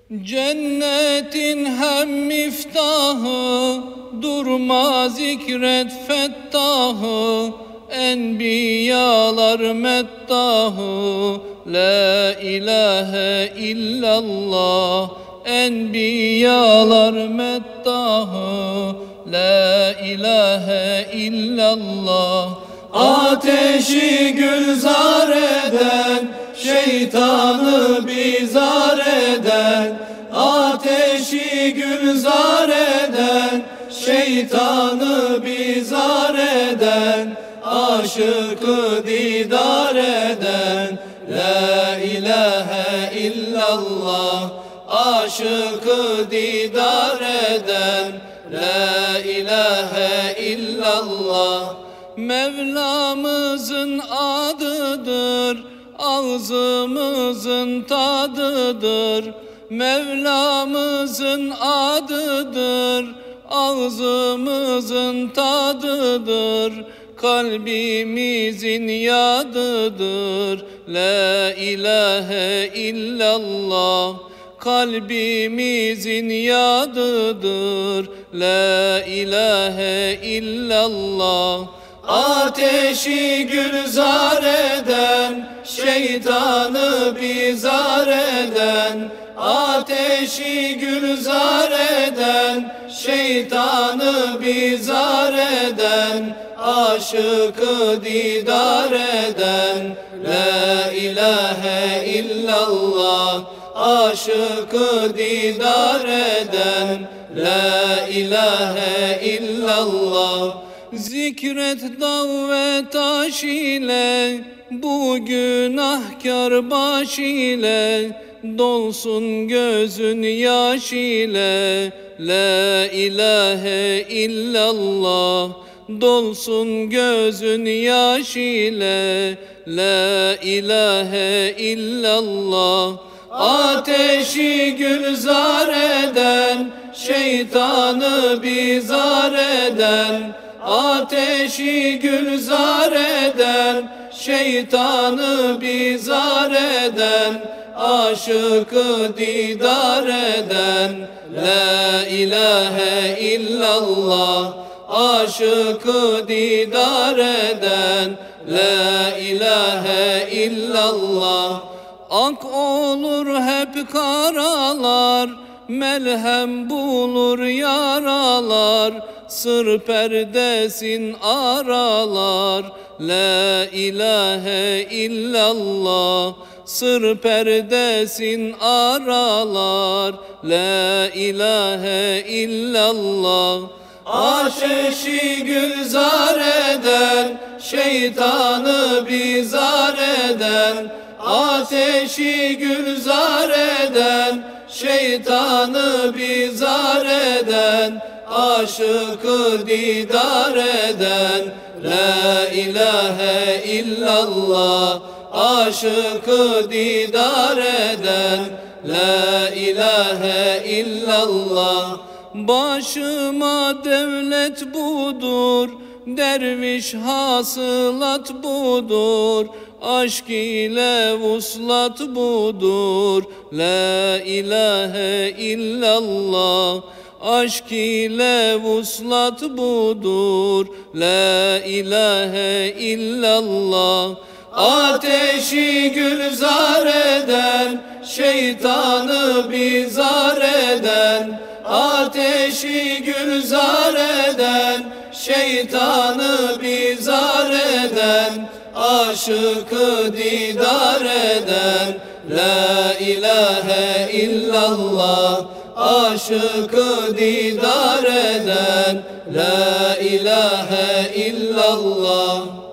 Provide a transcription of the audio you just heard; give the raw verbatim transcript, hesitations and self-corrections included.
Cennetin hem miftahı, durma zikret fettahı, enbiyalar meddahı, la ilahe illallah. Enbiyalar meddahı, la ilahe illallah. Ateşi gülzar eden, şeytanı bizar eden, ateşi gülzar eden, şeytanı bizar eden, aşıkı didar eden, la ilahe illallah. Aşıkı didar eden, la ilahe illallah. Mevlamızın adıdır, ağzımızın tadıdır. Mevlamızın adıdır, ağzımızın tadıdır. Kalbimizin yadıdır, la ilahe illallah. Kalbimizin yadıdır, la ilahe illallah. Ateşi gülzar eden, şeytanı bizar eden, ateşi gülzar eden, şeytanı bizar eden, aşıkı didar eden, la ilahe illallah. Aşıkı didar eden, la ilahe illallah. Zikret dağ ve taş ile, bu günahkar baş ile, dolsun gözün yaş ile, la ilahe illallah. Dolsun gözün yaş ile, la ilahe illallah. Ateşi gülzar eden, şeytanı bizar eden, ateşi gülzar eden, şeytanı bizar eden, aşıkı didar eden, la ilahe illallah. Aşıkı didar eden, la ilahe illallah. Ak olur hep karalar, melhem bulur yaralar, sır perdesin aralar, la ilahe illallah. Sır perdesin aralar, la ilahe illallah. Ateşi gülzar eden, şeytanı bizar eden, ateşi gülzar eden, şeytanı bizar eden, aşıkı didar eden, la ilahe illallah. Aşıkı didar eden, la ilahe illallah. Başıma devlet budur, derviş hasılat budur, aşk ile vuslat budur, la ilahe illallah. Aşk ile vuslat budur, la ilahe illallah. Ateşi gülzar eden, şeytanı bizar eden, ateşi gülzar eden, şeytanı bizar eden, aşıkı didar eden, la ilahe illallah. Aşıkı didar eden, la ilahe illallah.